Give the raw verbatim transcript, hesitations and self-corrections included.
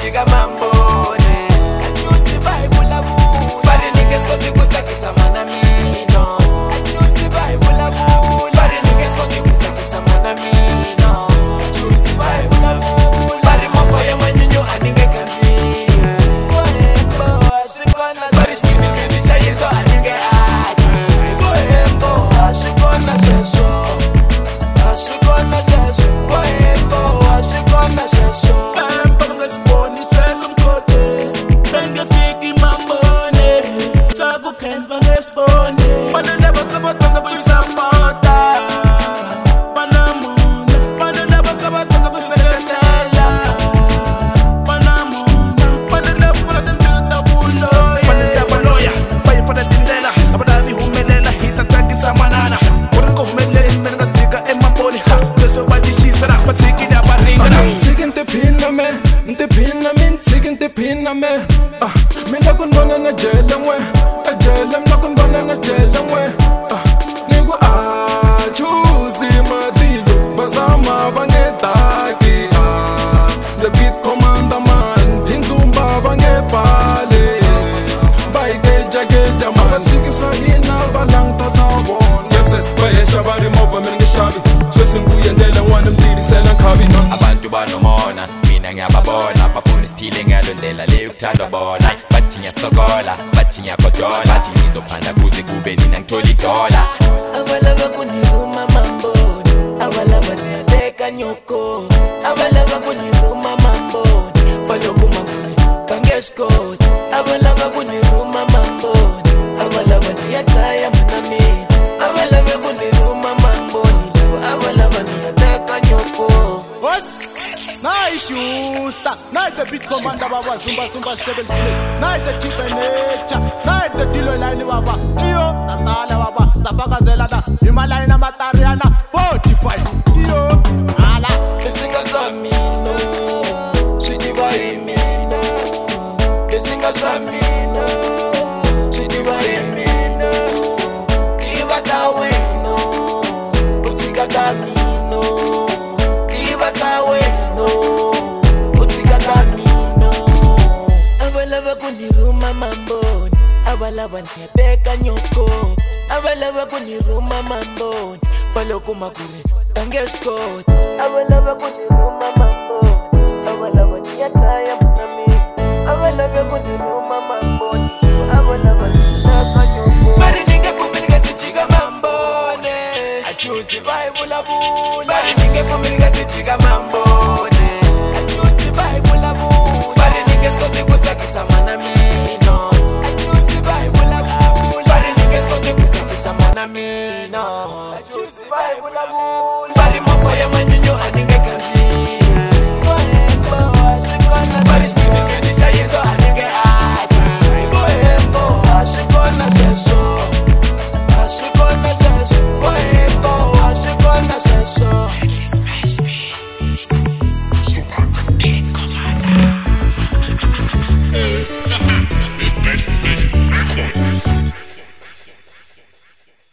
chica mambone kachuzi Bible abula bari nige sobi kutakisa mana mino kachuzi Bible abula bari nige sobi kutakisa mana mino kachuzi Bible abula bari mambo ya manyinyo aninge kanzi Bohembo ashikona bari shimi mimi chayito aninge aki Bohembo ashikona shesho ashikona shesho Bohembo ashikona shesho Mina kunbona na jela ngwe ajela mina kunbona na jela ngwe niku achuzi madilo bazama bangetaki the beat commander man inzumba bangepale bayikeja keja man sikisa hina balang tatabon yes bayesha bari mova mina ngishabi sesimbuye ndela ngwane mdiri sela khabi abantu banomona mina ngiyababona bafuna isiphile ngalondlela leyo kuthanda bona bathi ngiyasokola bathi ngiyakodola bathi ngizophanda kuze kube nina ngithola idola abalaba kuniruma mamboni abalaba niyadeka nyoko abalaba kuniruma mamboni balokuma kuri kangeskoti abalaba kuniruma mamboni abalaba niyadaya manami abalaba kuniruma mamboni abalaba niyadeka nyoko Nice shoes, nice the beat commander baba zumba zumba seven play, nice the chief nature, nice the dilo line baba, iyo tatala baba, tabaka zelada, Himalaya matariana, forty-five, iyo, ala, desinga zamino, sidiwa imino, desinga zamino, sidiwa imino, kiba taweno, utika damino, kiba taweno, utika damino, abalaba kuniruma mamboni, abalaba niyadeka nyoko, abalaba kuniruma mamboni, balokuma kure kangeskoti, abalaba kuniruma mamboni, abalaba